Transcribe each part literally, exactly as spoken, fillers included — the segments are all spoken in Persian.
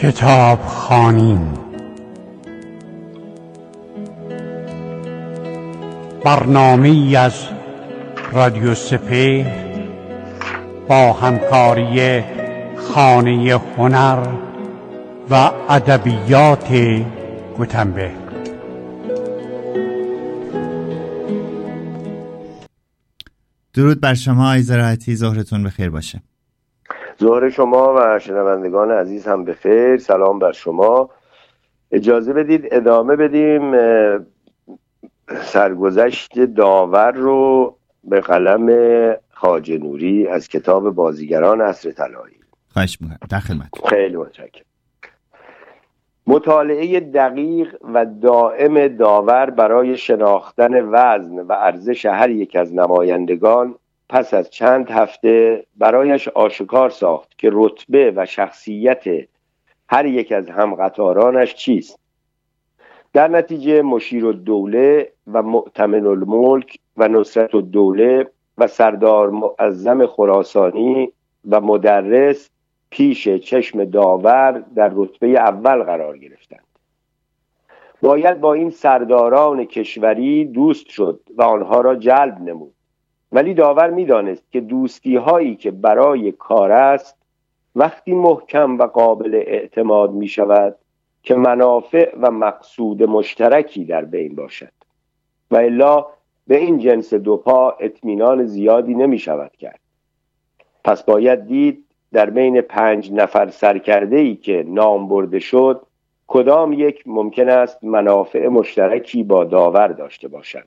کتاب خوانیم. برنامه‌ای از رادیو سپهر با همکاری خانه هنر و ادبیات گوتنبرگ. درود بر شما آیز راحتی، ظهرتون بخیر باشه. ظهر شما و شنوندگان عزیز هم بخیر. سلام بر شما. اجازه بدید ادامه بدیم سرگذشت داور رو به قلم خواجه نوری از کتاب بازیگران عصر طلایی. خواهش می‌کنم، در خدمتتون. خیلی متشکرم. مطالعه دقیق و دائم داور برای شناختن وزن و ارزش هر یک از نمایندگان پس از چند هفته برایش آشکار ساخت که رتبه و شخصیت هر یک از همقطارانش چیست. در نتیجه مشیرالدوله و مؤتمن الملک و نصرت الدوله و سردار معظم خراسانی و مدرس پیش چشم داور در رتبه اول قرار گرفتند. باید با این سرداران کشوری دوست شد و آنها را جلب نمود، ولی داور می‌دانست که دوستی هایی که برای کار است وقتی محکم و قابل اعتماد می شود که منافع و مقصود مشترکی در بین باشد، و الا به این جنس دوپا اطمینان زیادی نمی شود کرد. پس باید دید در بین پنج نفر سرکرده‌ای که نام برده شد کدام یک ممکن است منافع مشترکی با داور داشته باشند.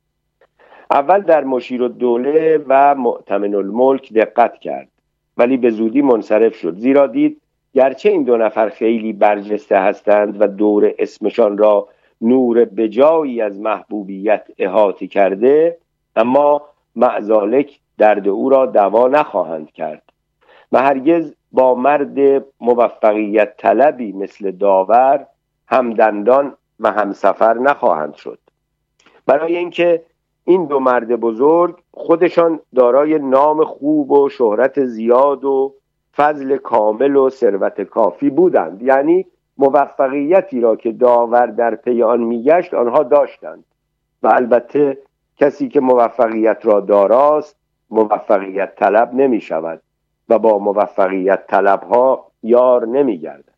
اول در مشیرالدوله و مؤتمن الملک دقت کرد، ولی به زودی منصرف شد، زیرا دید گرچه این دو نفر خیلی برجسته هستند و دور اسمشان را نور بجایی از محبوبیت احاطه کرده، اما معذالک درد او را دوا نخواهند کرد و هرگز با مرد موفقیت طلبی مثل داور همدندان و همسفر نخواهند شد. برای اینکه این دو مرد بزرگ خودشان دارای نام خوب و شهرت زیاد و فضل کامل و ثروت کافی بودند، یعنی موفقیتی را که داور در پی آن میگشت آنها داشتند. و البته کسی که موفقیت را داراست موفقیت طلب نمی شود و با موفقیت طلب ها یار نمی گردد.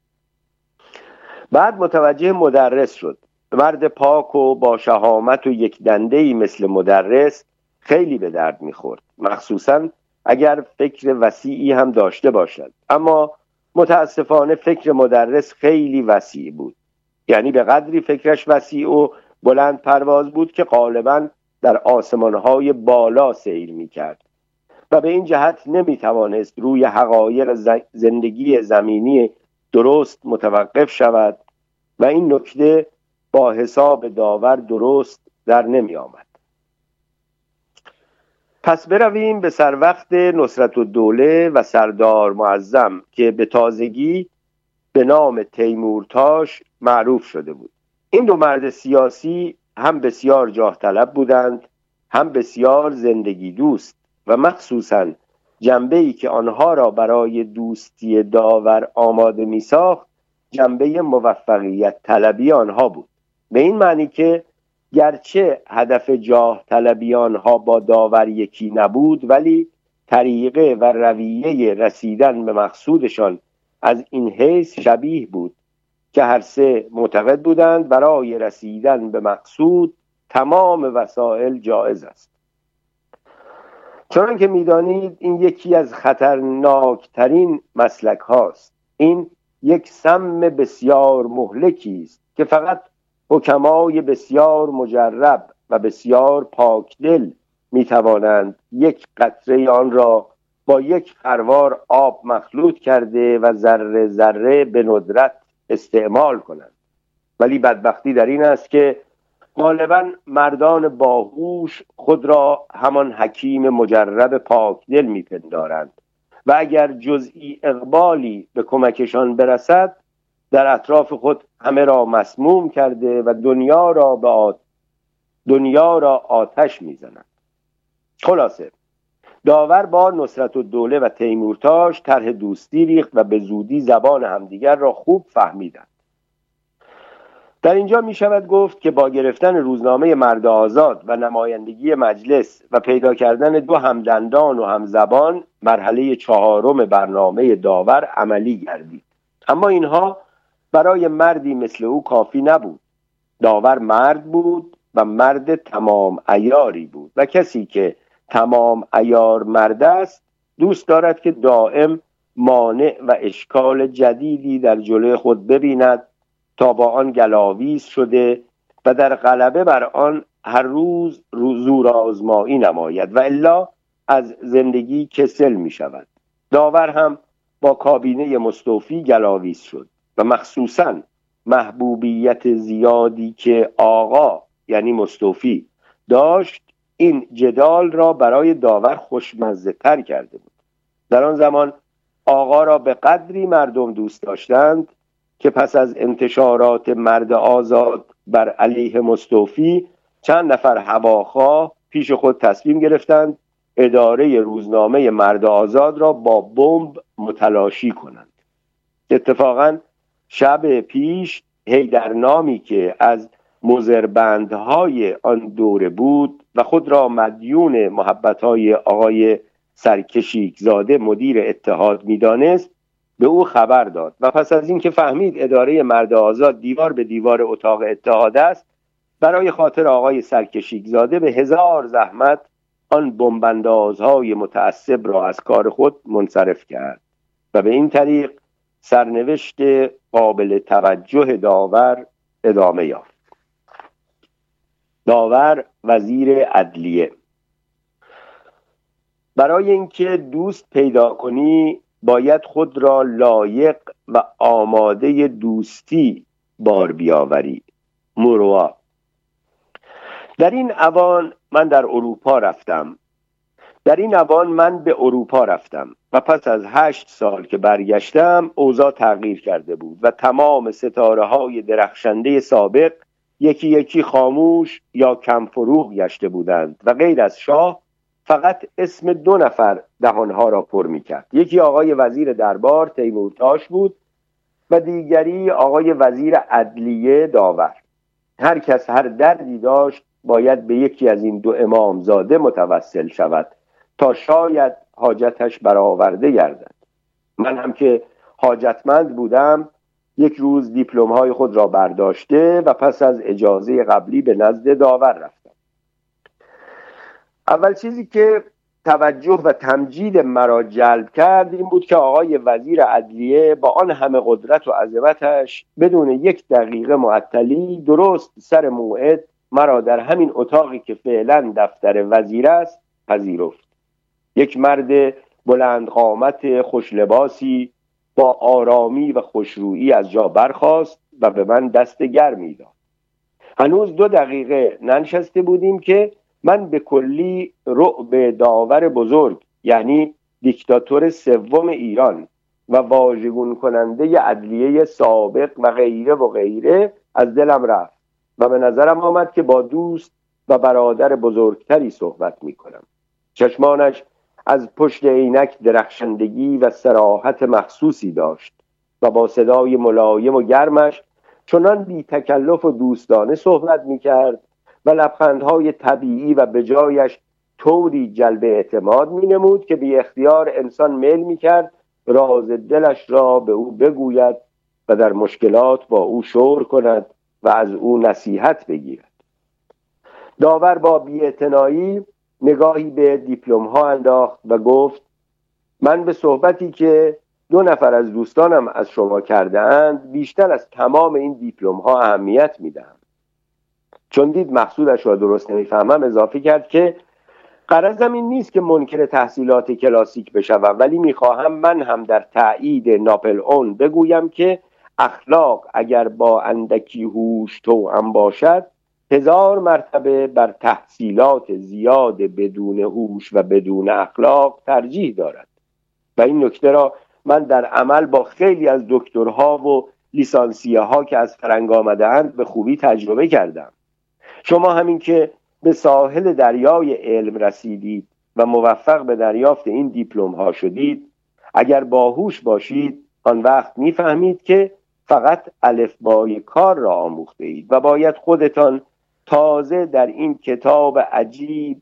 بعد متوجه مدرس شد. مرد پاک و با شهامت و یک دنده‌ای مثل مدرس خیلی به درد می‌خورد، مخصوصاً اگر فکر وسیعی هم داشته باشد. اما متاسفانه فکر مدرس خیلی وسیع بود، یعنی به قدری فکرش وسیع و بلند پرواز بود که غالباً در آسمان‌های بالا سیر می‌کرد و به این جهت نمی‌توانست روی حقایق زندگی زمینی درست متوقف شود و این نکته با حساب داور درست در نمی آمد. پس برویم به سر وقت نصرت الدوله و سردار معظم که به تازگی به نام تیمورتاش معروف شده بود. این دو مرد سیاسی هم بسیار جاه طلب بودند، هم بسیار زندگی دوست، و مخصوصاً جنبه‌ای که آنها را برای دوستی داور آماده می ساخت جنبه موفقیت طلبی آنها بود. به این معنی که گرچه هدف جاه طلبی آنها با داور یکی نبود، ولی طریقه و رویه رسیدن به مقصودشان از این حیث شبیه بود که هر سه معتقد بودند برای رسیدن به مقصود تمام وسایل جایز است. چون که می‌دانید این یکی از خطرناکترین مسلک هاست. این یک سم بسیار مهلکی است که فقط حکمای بسیار مجرب و بسیار پاکدل می توانند یک قطره آن را با یک خروار آب مخلوط کرده و ذره ذره به ندرت استعمال کنند. ولی بدبختی در این است که غالباً مردان باهوش خود را همان حکیم مجرب پاکدل می پندارند و اگر جزئی اقبالی به کمکشان برسد در اطراف خود همه را مسموم کرده و دنیا را به آت... دنیا را آتش می‌زنند. خلاصه داور با نصرتالدوله و تیمورتاش طرح دوستی ریخت و به زودی زبان همدیگر را خوب فهمیدند. در اینجا می شود گفت که با گرفتن روزنامه مرد آزاد و نمایندگی مجلس و پیدا کردن دو همدندان و همزبان، مرحله چهارم برنامه داور عملی گردید. اما اینها برای مردی مثل او کافی نبود. داور مرد بود و مرد تمام عیاری بود و کسی که تمام عیار مرد است دوست دارد که دائم مانع و اشکال جدیدی در جلوی خود ببیند تا با آن گلاویز شده و در غلبه بر آن هر روز زور آزمایی نماید و الا از زندگی کسل می شود. داور هم با کابینه مستوفی گلاویز شد و مخصوصاً محبوبیت زیادی که آقا یعنی مستوفی داشت این جدال را برای داور خوشمزه تر کرده بود. در آن زمان آقا را به قدری مردم دوست داشتند که پس از انتشارات مرد آزاد بر علیه مستوفی چند نفر هواخواه پیش خود تصمیم گرفتند اداره روزنامه مرد آزاد را با بمب متلاشی کنند. اتفاقاً شب پیش حیدرنامی که از مضربندهای آن دوره بود و خود را مدیون محبتهای آقای سرکشیکزاده مدیر اتحاد می‌دانست به او خبر داد و پس از اینکه فهمید اداره مرد آزاد دیوار به دیوار اتاق اتحاد است، برای خاطر آقای سرکشیکزاده به هزار زحمت آن بمباندازهای متعصب را از کار خود منصرف کرد و به این طریق سرنوشت قابل توجه داور ادامه یافت. داور وزیر عدلیه. برای اینکه دوست پیدا کنی باید خود را لایق و آماده دوستی بار بیاوری. موروا. در این اوان من در اروپا رفتم در این اوان من به اروپا رفتم و پس از هشت سال که برگشتم اوضاع تغییر کرده بود و تمام ستاره های درخشنده سابق یکی یکی خاموش یا کم فروغ گشته بودند و غیر از شاه فقط اسم دو نفر دهانها را پر می کرد. یکی آقای وزیر دربار تیمورتاش بود و دیگری آقای وزیر عدلیه داور. هر کس هر دردی داشت باید به یکی از این دو امامزاده متوسل شود تا شاید حاجتش برآورده گردد. من هم که حاجتمند بودم یک روز دیپلم‌های خود را برداشته و پس از اجازه قبلی به نزد داور رفتم. اول چیزی که توجه و تمجید مرا جلب کرد این بود که آقای وزیر عدلیه با آن همه قدرت و عظمتش بدون یک دقیقه معطلی درست سر موعد مرا در همین اتاقی که فعلا دفتر وزیر است پذیرفت. یک مرد بلند قامت خوش لباسی با آرامی و خوشرویی از جا برخاست و به من دست گرمی داد. هنوز دو دقیقه ننشسته بودیم که من به کلی رعب داور بزرگ یعنی دیکتاتور سوم ایران و واژگون کننده عدلیه سابق و غیره و غیره از دلم رفت و به نظرم آمد که با دوست و برادر بزرگتری صحبت می کنم. چشمانش از پشت عینک درخشندگی و صراحت مخصوصی داشت و با صدای ملایم و گرمش چنان بی تکلف و دوستانه صحبت می کرد و لبخندهای طبیعی و بجایش طوری جلب اعتماد می نمود که بی اختیار انسان میل می کرد راز دلش را به او بگوید و در مشکلات با او شور کند و از او نصیحت بگیرد. داور با بی‌اعتنایی نگاهی به دیپلم ها انداخت و گفت من به صحبتی که دو نفر از دوستانم از شما کرده اند بیشتر از تمام این دیپلم ها اهمیت می دهم. چون دید مقصودش را درست نمیفهمم اضافه کرد که غرضم این نیست که منکر تحصیلات کلاسیک بشوم، ولی میخواهم من هم در تایید ناپل اون بگویم که اخلاق اگر با اندکی هوش توأم باشد هزار مرتبه بر تحصیلات زیاد بدون هوش و بدون اخلاق ترجیح دارد و این نکته را من در عمل با خیلی از دکترها و لیسانسیه ها که از فرنگ آمده‌اند به خوبی تجربه کردم. شما همین که به ساحل دریای علم رسیدید و موفق به دریافت این دیپلم ها شدید، اگر باهوش باشید آن وقت میفهمید که فقط الفبای کار را آموخته اید و باید خودتان تازه در این کتاب عجیب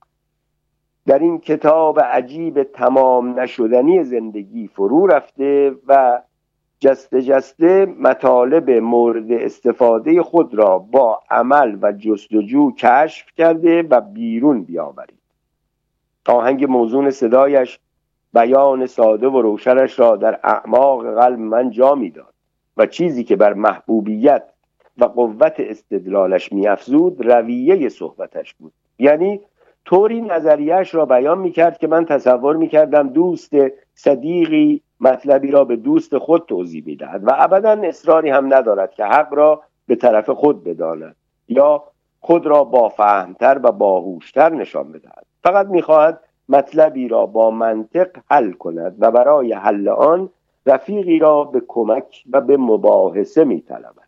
در این کتاب عجیب تمام نشدنی زندگی فرو رفته و جسته جسته مطالب مورد استفاده خود را با عمل و جستجو کشف کرده و بیرون بیاورید. آهنگ موزون صدایش بیان ساده و روشنش را در اعماق قلب من جا می‌داد و چیزی که بر محبوبیت و قوت استدلالش می‌افزود رویه صحبتش بود. یعنی طوری نظریه‌اش را بیان می‌کرد که من تصور می‌کردم دوست صدیقی مطلبی را به دوست خود توضیح می‌دهد و ابداً اصراری هم ندارد که حق را به طرف خود بداند یا خود را با فهمتر و باهوشتر نشان بدهد. فقط می‌خواهد مطلبی را با منطق حل کند و برای حل آن رفیقی را به کمک و به مباحثه می‌طلبد.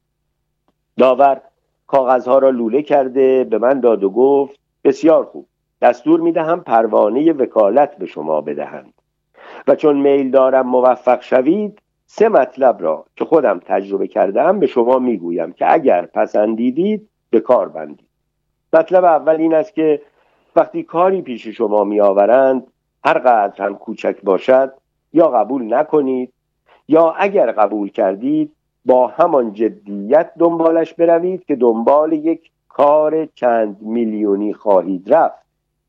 داور کاغذها را لوله کرده به من داد و گفت بسیار خوب، دستور می‌دهم پروانه وکالت به شما بدهند و چون میل دارم موفق شوید سه مطلب را که خودم تجربه کردم به شما میگویم که اگر پسندیدید به کار بندید. مطلب اول این است که وقتی کاری پیش شما می آورند هر قدر هم کوچک باشد یا قبول نکنید یا اگر قبول کردید با همان جدیت دنبالش بروید که دنبال یک کار چند میلیونی خواهید رفت.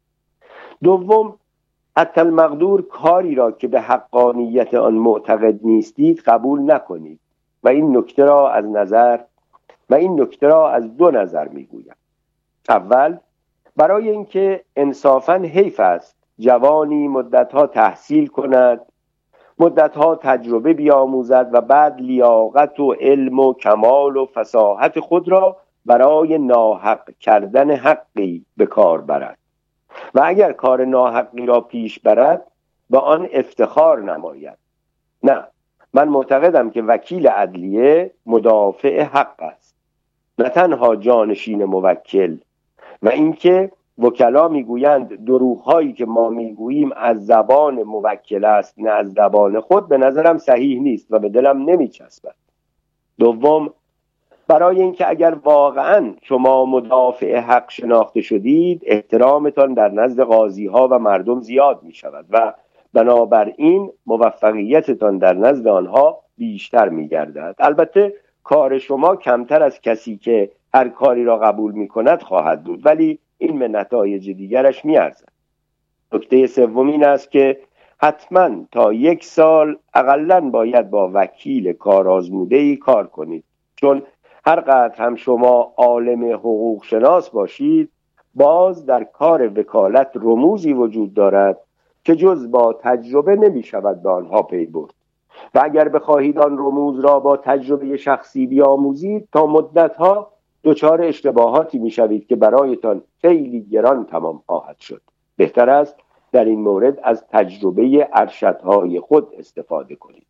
دوم، حتی المقدور کاری را که به حقانیت آن معتقد نیستید قبول نکنید و این نکته را از نظر و این نکته را از دو نظر میگویم. اول، برای اینکه انصافاً حیف است جوانی مدتها تحصیل کند، مدتها تجربه بیاموزد و بعد لیاقت و علم و کمال و فصاحت خود را برای ناحق کردن حقی به کار برد و اگر کار ناحقی را پیش برد با آن افتخار نماید. نه، من معتقدم که وکیل عدلیه مدافع حق است، نه تنها جانشین موکل، و اینکه وکلا میگویند دروغ‌هایی که ما میگوییم از زبان موکل است نه از زبان خود به نظرم صحیح نیست و به دلم نمیچسبد. دوم، برای اینکه اگر واقعا شما مدافع حق شناخته شدید احترامتان در نزد قاضی‌ها و مردم زیاد می شود و بنابراین موفقیتتان در نزد آنها بیشتر می گردد. البته کار شما کمتر از کسی که هر کاری را قبول می کند خواهد بود، ولی این به نتایج دیگرش می ارزد. نکته سوم این است که حتما تا یک سال اقلاً باید با وکیل کارآزموده‌ای کار کنید، چون هر قدر هم شما عالم حقوق شناس باشید باز در کار وکالت رموزی وجود دارد که جز با تجربه نمی شود به آنها پی برد و اگر بخواهید آن رموز را با تجربه شخصی بیاموزید تا مدتها دچار اشتباهاتی می شوید که برایتان خیلی گران تمام خواهد شد. بهتر است در این مورد از تجربه ارشدهای خود استفاده کنید.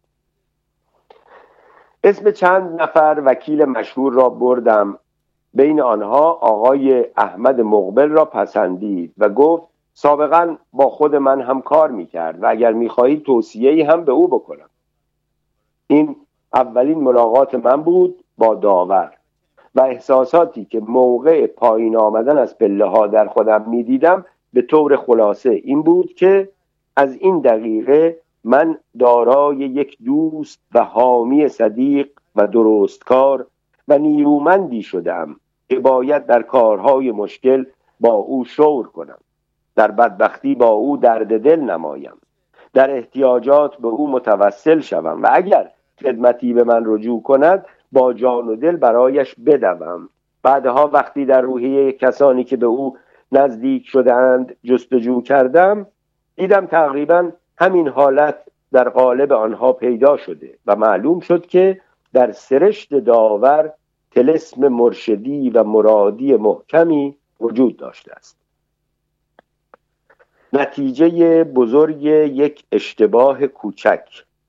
اسم چند نفر وکیل مشهور را بردم، بین آنها آقای احمد مقبل را پسندید و گفت سابقا با خود من هم کار میکرد و اگر میخواهید توصیه‌ای هم به او بکنم. این اولین ملاقات من بود با داور و احساساتی که موقع پایین آمدن از پله ها در خودم میدیدم به طور خلاصه این بود که از این دقیقه من دارای یک دوست و حامی صدیق و درستکار و نیرومندی شدم که باید در کارهای مشکل با او شور کنم، در بدبختی با او درد دل نمایم، در احتیاجات به او متوسل شوم و اگر خدمتی به من رجوع کند با جان و دل برایش بدوم. بعدها وقتی در روحیه کسانی که به او نزدیک شدند جستجو کردم دیدم تقریباً همین حالت در قالب آنها پیدا شده و معلوم شد که در سرشت داور طلسم مرشدی و مرادی محکمی وجود داشته است. نتیجه بزرگ یک اشتباه کوچک: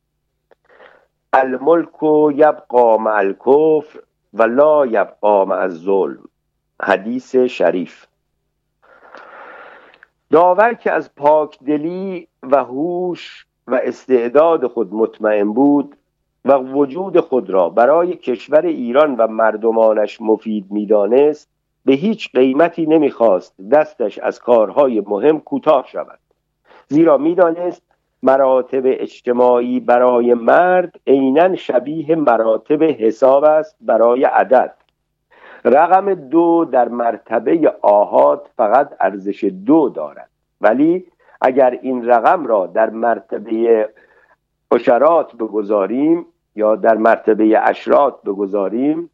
الملک یبقی مع الکفر و لا یبقی مع الظلم. حدیث شریف. داور که از پاکدلی و هوش و استعداد خود مطمئن بود و وجود خود را برای کشور ایران و مردمانش مفید می‌دانست، به هیچ قیمتی نمی‌خواست دستش از کارهای مهم کوتاه شود، زیرا می‌دانست مراتب اجتماعی برای مرد عیناً شبیه مراتب حساب است برای عدد. رقم دو در مرتبه آحاد فقط ارزش دو دارد، ولی اگر این رقم را در مرتبه عشرات بگذاریم یا در مرتبه عشرات بگذاریم،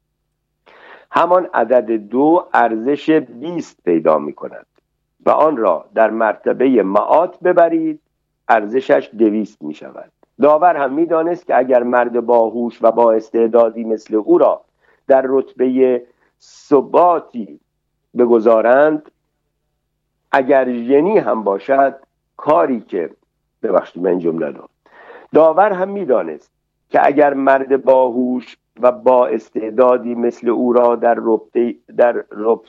همان عدد دو ارزش بیست پیدا می کند و آن را در مرتبه مئات ببرید، ارزشش دویست می شود. داور هم می دانست که اگر مرد باهوش و با استعدادی مثل او را در رتبه ثباتی بگذارند، اگر ژنی هم باشد، کاری که ببخشید من جمله رو داور هم می دانست که اگر مرد باهوش و با استعدادی مثل او را در رتبه در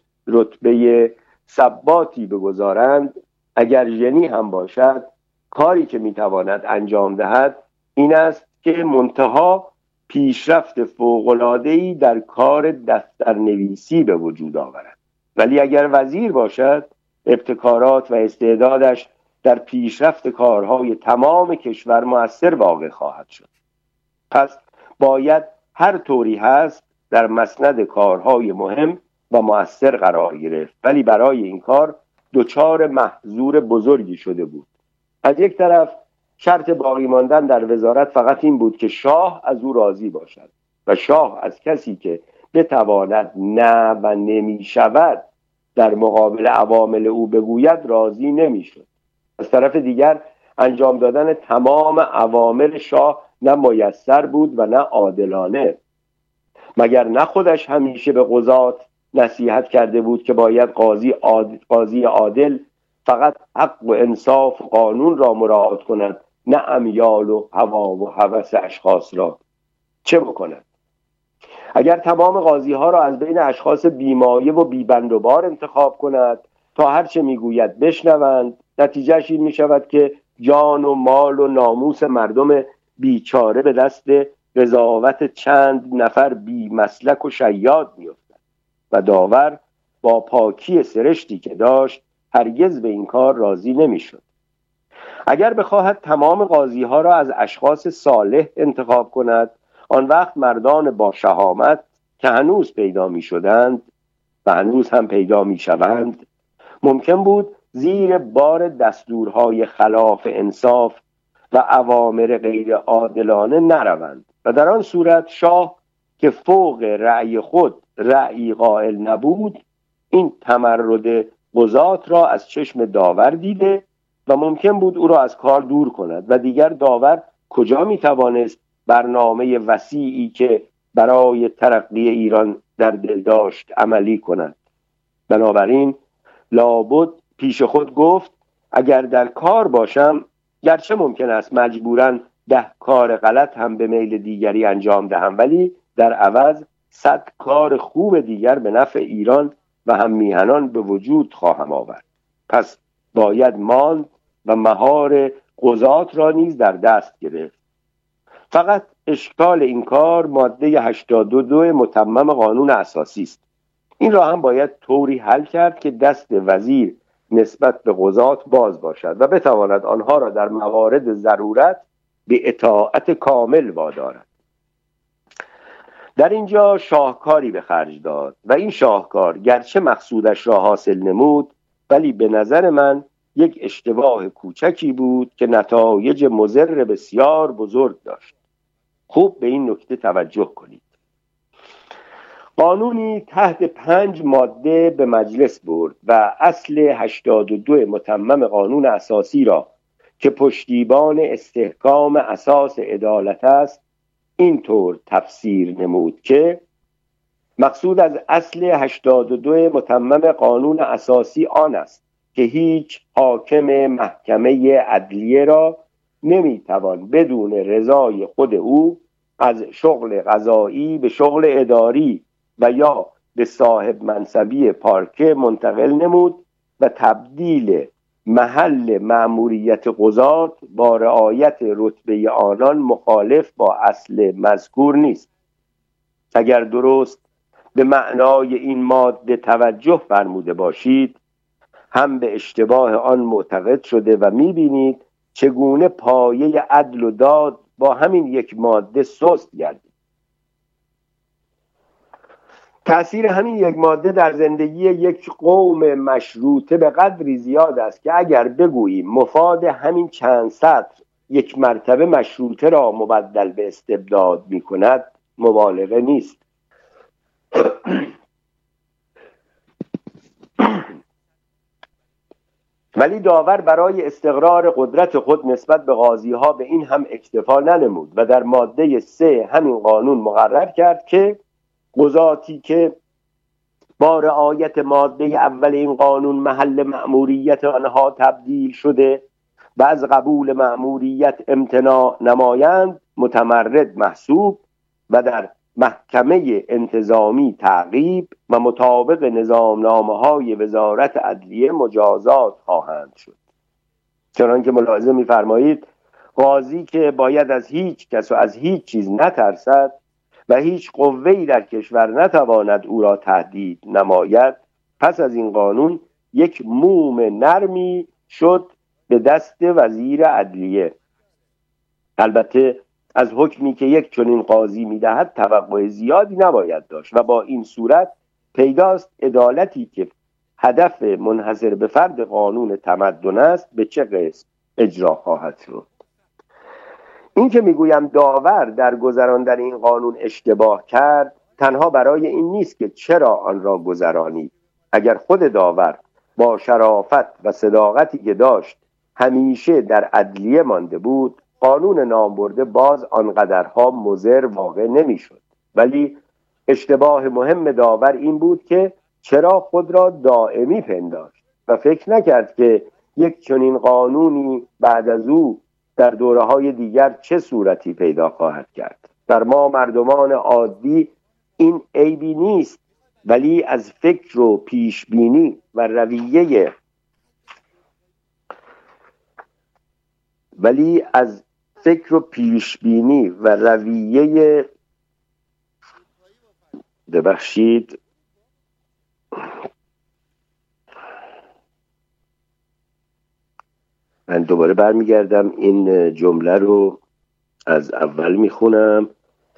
رتبه ثباتی بگذارند، اگر ژنی هم باشد، کاری که میتواند انجام دهد این است که منتها پیشرفت فوق‌العاده‌ای در کار دفترنویسی به وجود آورد. ولی اگر وزیر باشد، ابتکارات و استعدادش در پیشرفت کارهای تمام کشور مؤثر واقع خواهد شد. پس باید هر طوری هست در مسند کارهای مهم و مؤثر قرار گرفت، ولی برای این کار دچار محظور بزرگی شده بود. از یک طرف شرط باقی ماندن در وزارت فقط این بود که شاه از او راضی باشد و شاه از کسی که بتواند نه و نمی شود در مقابل عوامل او بگوید راضی نمی شد. از طرف دیگر انجام دادن تمام عوامل شاه نه میسر بود و نه عادلانه. مگر نه خودش همیشه به قضات نصیحت کرده بود که باید قاضی عادل, قاضی عادل فقط حق و انصاف و قانون را مراعات کند، نه امیال و هوا و هوس اشخاص را. چه بکند؟ اگر تمام قاضی ها را از بین اشخاص بیمایه و بیبندوبار انتخاب کند تا هرچه میگوید بشنوند، نتیجهش این می شود که جان و مال و ناموس مردم بیچاره به دست قضاوت چند نفر بی مسلک و شیاد می افتد و داور با پاکی سرشتی که داشت هرگز به این کار راضی نمی شد. اگر بخواهد تمام قاضی ها را از اشخاص صالح انتخاب کند، آن وقت مردان با شهامت که هنوز پیدا می شدند و هنوز هم پیدا می شوند، ممکن بود زیر بار دستورهای خلاف انصاف و اوامر غیر عادلانه نروند و در آن صورت شاه که فوق رأی خود رأی قائل نبود، این تمرد قضات را از چشم داور دیده و ممکن بود او را از کار دور کند و دیگر داور کجا می توانست برنامه وسیعی که برای ترقی ایران در دل داشت عملی کند. بنابراین لابد پیش خود گفت اگر در کار باشم، گرچه ممکن است مجبوراً ده کار غلط هم به میل دیگری انجام دهم، ولی در عوض صد کار خوب دیگر به نفع ایران و هم میهنان به وجود خواهم آورد. پس باید ماند و مهار قضات را نیز در دست گرفت. فقط اشکال این کار ماده هشتاد و دو متمم قانون اساسی است. این را هم باید طوری حل کرد که دست وزیر نسبت به قضات باز باشد و بتواند آنها را در موارد ضرورت به اطاعت کامل وادارد. در اینجا شاهکاری به خرج داد و این شاهکار گرچه مقصودش را حاصل نمود، ولی به نظر من یک اشتباه کوچکی بود که نتایج مضر بسیار بزرگ داشت. خوب به این نکته توجه کنید. قانونی تحت پنج ماده به مجلس برد و اصل هشتاد و دو متمم قانون اساسی را که پشتیبان استحکام اساس عدالت است اینطور تفسیر نمود که مقصود از اصل هشتاد و دو متمم قانون اساسی آن است که هیچ حاکم محکمه عدلیه را نمیتوان بدون رضای خود او از شغل قضایی به شغل اداری و یا به صاحب منصبی پارکه منتقل نمود و تبدیل محل مأموریت قضات با رعایت رتبه آنان مخالف با اصل مذکور نیست. اگر درست به معنای این ماده توجه فرموده باشید، هم به اشتباه آن معتقد شده و می‌بینید چگونه پایه عدل و داد با همین یک ماده سست گردید. تأثیر همین یک ماده در زندگی یک قوم مشروطه به قدری زیاد است که اگر بگوییم مفاد همین چند سطر یک مرتبه مشروطه را مبدل به استبداد می کند مبالغه نیست. ولی داور برای استقرار قدرت خود نسبت به قاضی‌ها به این هم اکتفا ننمود و در ماده سه همین قانون مقرر کرد که قضاتی که با رعایت ماده اول این قانون محل مأموریت آنها تبدیل شده و از قبول مأموریت امتناع نمایند متمرد محسوب و در محکمه انتظامی تعقیب و مطابق نظامنامه‌های وزارت عدلیه مجازات خواهند شد. چنانکه ملاحظه می‌فرمایید قاضی که باید از هیچ کس و از هیچ چیز نترسد و هیچ قوه‌ای در کشور نتواند او را تهدید نماید، پس از این قانون یک موم نرمی شد به دست وزیر عدلیه. البته از حکمی که یک چنین قاضی می‌دهد توقع زیادی نباید داشت و با این صورت پیداست عدالتی که هدف منحصر به فرد قانون تمدن است به چه قسم اجرا خواهد شد. این که میگویم داور در گذراندن این قانون اشتباه کرد تنها برای این نیست که چرا آن را گذرانید. اگر خود داور با شرافت و صداقتی که داشت همیشه در عدلیه مانده بود، قانون نامبرده باز آنقدرها مضر واقع نمیشد. ولی اشتباه مهم داور این بود که چرا خود را دائمی پنداشت و فکر نکرد که یک چنین قانونی بعد از او در دوره‌های دیگر چه صورتی پیدا خواهد کرد. در ما مردمان عادی این عیبی نیست، ولی از فکر و پیشبینی و رویه ولی از فکر و پیشبینی و رویه ببخشید من دوباره برمیگردم این جمله رو از اول میخونم.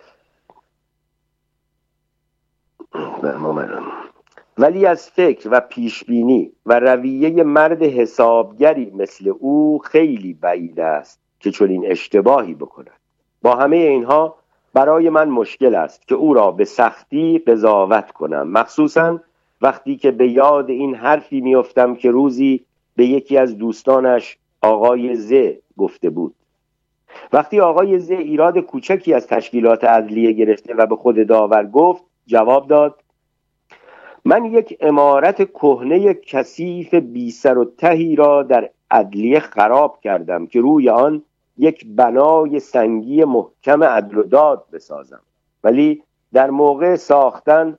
ولی از فکر و پیشبینی و رویه مرد حسابگری مثل او خیلی بعید است که چنین اشتباهی بکند. با همه اینها برای من مشکل است که او را به سختی قضاوت کنم، مخصوصا وقتی که به یاد این حرفی میافتم که روزی به یکی از دوستانش آقای ز گفته بود. وقتی آقای ز ایراد کوچکی از تشکیلات عدلیه گرفته و به خود داور گفت، جواب داد: من یک عمارت کهنه کثیف بی سر و تهی را در عدلیه خراب کردم که روی آن یک بنای سنگی محکم عدل و داد بسازم، ولی در موقع ساختن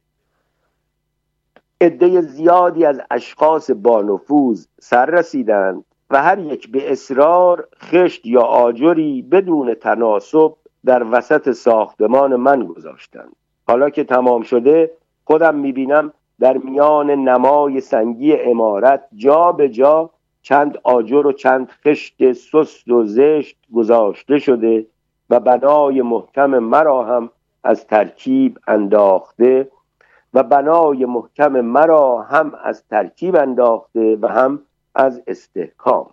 عده زیادی از اشخاص با نفوذ سر رسیدند و هر یک به اصرار خشت یا آجری بدون تناسب در وسط ساختمان من گذاشتند. حالا که تمام شده خودم میبینم در میان نمای سنگی عمارت جا به جا چند آجر و چند خشت سست و زشت گذاشته شده و بنای محکم مرا هم از ترکیب انداخته و بنای محکم مرا هم از ترکیب انداخته و هم از استحکام.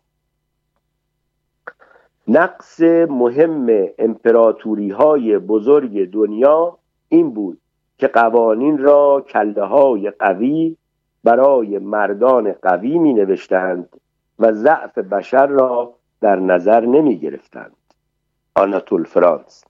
نقص مهم امپراتوری های بزرگ دنیا این بود که قوانین را کله های قوی برای مردان قوی می نوشتند و ضعف بشر را در نظر نمی گرفتند. آناتول فرانس.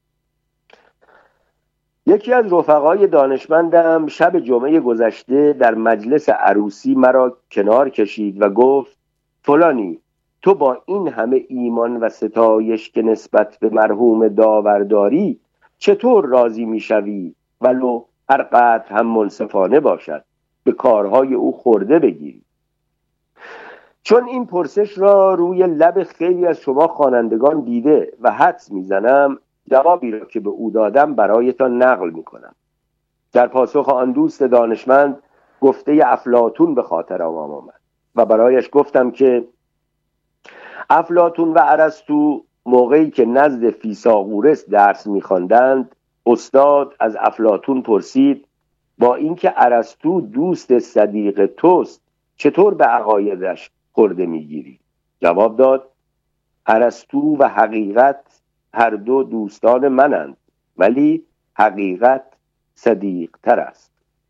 یکی از رفقای دانشمندم شب جمعه گذشته در مجلس عروسی مرا کنار کشید و گفت: فلانی، تو با این همه ایمان و ستایش که نسبت به مرحوم داورداری چطور راضی می شوی ولو هر قدر هم منصفانه باشد به کارهای او خورده بگیری؟ چون این پرسش را روی لب خیلی از شما خوانندگان دیده و حدس میزنم، جوابی را که به او دادم برایتان نقل میکنم. در پاسخ آن دوست دانشمند گفته افلاطون به خاطرم آمد و برایش گفتم که افلاطون و ارسطو موقعی که نزد فیثاغورس درس می‌خواندند، استاد از افلاطون پرسید با اینکه ارسطو دوست صدیق توست چطور به عقایدش خورده میگیری؟ جواب داد ارسطو و حقیقت هر دو دوستان منند، ولی حقیقت صدیق تر است.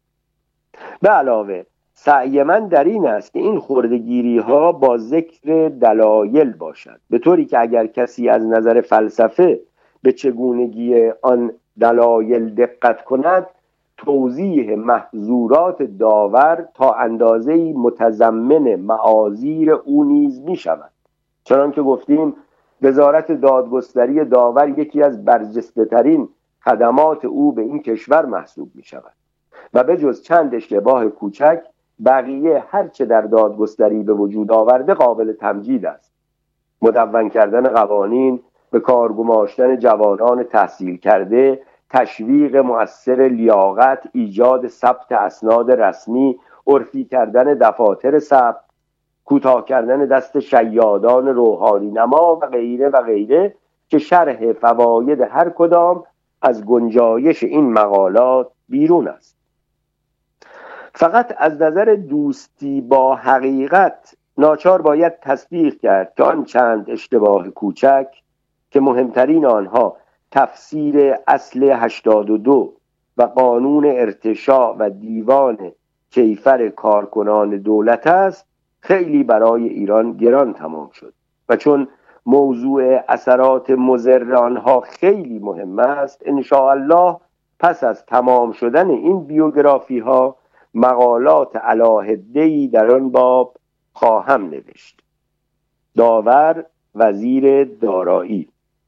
به علاوه سعی من در این است که این خردگیری ها با ذکر دلایل باشد، به طوری که اگر کسی از نظر فلسفه به چگونگی آن دلایل دقت کند، توضیح محظورات داور تا اندازه‌ای متضمن معاذیر او نیز می شود. چنانکه گفتیم وزارت دادگستری داور یکی از برجسته ترین خدمات او به این کشور محسوب می شود و به جز چند اشتباه کوچک بقیه هرچه در دادگستری به وجود آورده قابل تمجید است. مدون کردن قوانین، به کار گماشتن جوانان تحصیل کرده، تشویق مؤثر لیاقت، ایجاد ثبت اسناد رسمی، عرفی کردن دفاتر ثبت، کوتاه کردن دست شیادان روحانی نما و غیره و غیره که شرح فواید هر کدام از گنجایش این مقالات بیرون است. فقط از نظر دوستی با حقیقت ناچار باید تصدیق کرد که آن چند اشتباه کوچک که مهمترین آنها تفسیر اصل هشتاد و دو و قانون ارتشاء و دیوان کیفر کارکنان دولت است، خیلی برای ایران گران تمام شد و چون موضوع اثرات مضر آنها خیلی مهم است، انشاءالله پس از تمام شدن این بیوگرافی ها مقالات علاهده‌ای در آن باب خواهم نوشت. داور وزیر دارایی.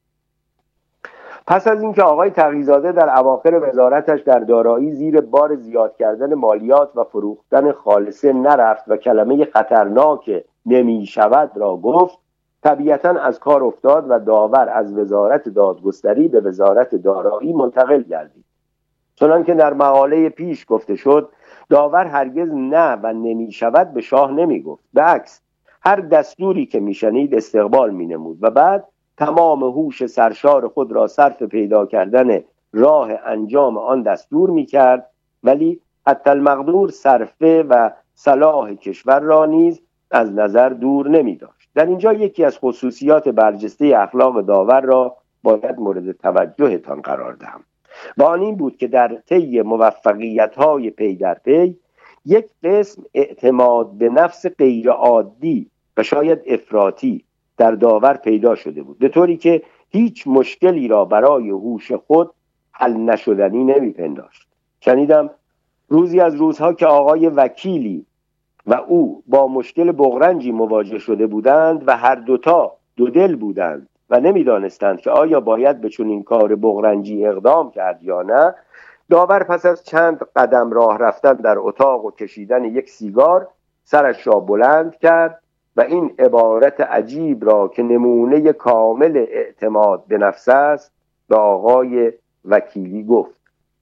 پس از اینکه آقای تقی‌زاده در اواخر وزارتش در دارایی زیر بار زیاد کردن مالیات و فروختن خالصه نرفت و کلمه خطرناک نمی شود را گفت، طبیعتاً از کار افتاد و داور از وزارت دادگستری به وزارت دارایی منتقل گردید. چنانکه در مقاله پیش گفته شد، داور هرگز نه و نمی شود به شاه نمی گفت. به عکس هر دستوری که می شنید استقبال می نمود و بعد تمام هوش سرشار خود را صرف پیدا کردن راه انجام آن دستور می کرد، ولی حتی المقدور صرفه و صلاح کشور را نیز از نظر دور نمی داشت. در اینجا یکی از خصوصیات برجسته اخلاق داور را باید مورد توجهتان قرار دهم و آن این بود که در طی موفقیت‌های پی در پی یک قسم اعتماد به نفس غیر عادی و شاید افراطی در داور پیدا شده بود، به طوری که هیچ مشکلی را برای هوش خود حل نشدنی نمی‌پنداشت. شنیدم روزی از روزها که آقای وکیلی و او با مشکل بغرنجی مواجه شده بودند و هر دوتا دو دل بودند و نمی‌دانستند که آیا باید به چنین کار بغرنجی اقدام کرد یا نه، داور پس از چند قدم راه رفتن در اتاق و کشیدن یک سیگار سرش را بلند کرد و این عبارت عجیب را که نمونه کامل اعتماد به نفس است به آقای وکیلی گفت: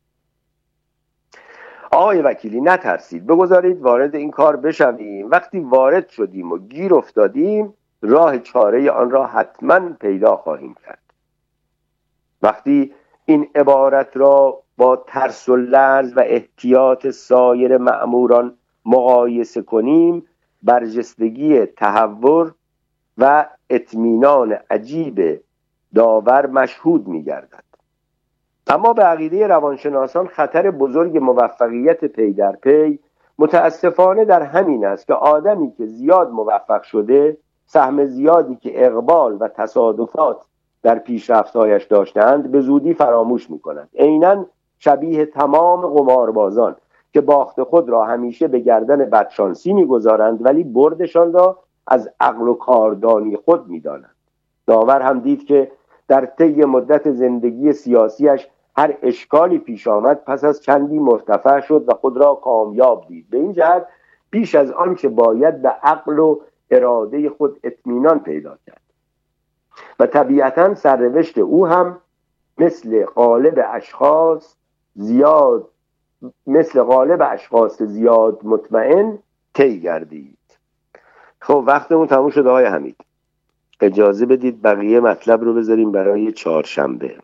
آقای وکیلی نترسید، بگذارید وارد این کار بشویم. وقتی وارد شدیم و گیر افتادیم راه چاره آن را حتما پیدا خواهیم کرد. وقتی این عبارت را با ترس و لرز و احتیاط سایر مأموران مقایسه کنیم، برجستگی تهور و اطمینان عجیب داور مشهود می گردد. اما به عقیده روانشناسان خطر بزرگ موفقیت پی در پی متاسفانه در همین است که آدمی که زیاد موفق شده، سهم زیادی که اقبال و تصادفات در پیشرفت‌هایش داشتند به زودی فراموش می‌کند. عیناً شبیه تمام قماربازان که باخت خود را همیشه به گردن بدشانسی می‌گذارند ولی بردشان را از عقل و کاردانی خود می‌دانند. داور هم دید که در طی مدت زندگی سیاسیش هر اشکالی پیش آمد پس از چندی مرتفع شد و خود را کامیاب دید. به این جهت پیش از آن که باید به عقل و اراده خود اطمینان پیدا کرد و طبیعتاً سرنوشت او هم مثل غالب اشخاص زیاد مثل غالب اشخاص زیاد مطمئن طی گردید. خب وقتمون تموم شده آقای حمید، اجازه بدید بقیه مطلب رو بذاریم برای چهارشنبه.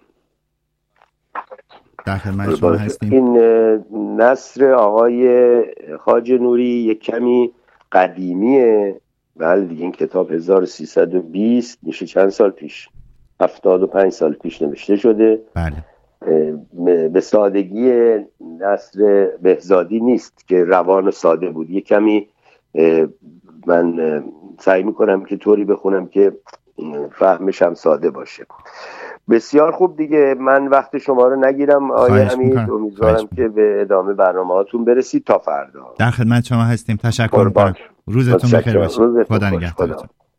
در خدمت شما هستیم. این نثر آقای خواجه نوری یک کمی قدیمیه، بله دیگه این کتاب هزار و سیصد و بیست میشه چند سال پیش، هفتاد و پنج سال پیش نوشته شده. بله. به سادگی نثر بهزادی نیست که روان و ساده بود، یک کمی من سعی میکنم که طوری بخونم که فهمشم ساده باشه. بسیار خوب دیگه، من وقت شما رو نگیرم آقای حمید، امیدوارم که به ادامه برنامه هاتون برسید. تا فردا در خدمت شما هستیم. تشکر میکنم. روزتون بخیر باشه. خدا نگهدارتون.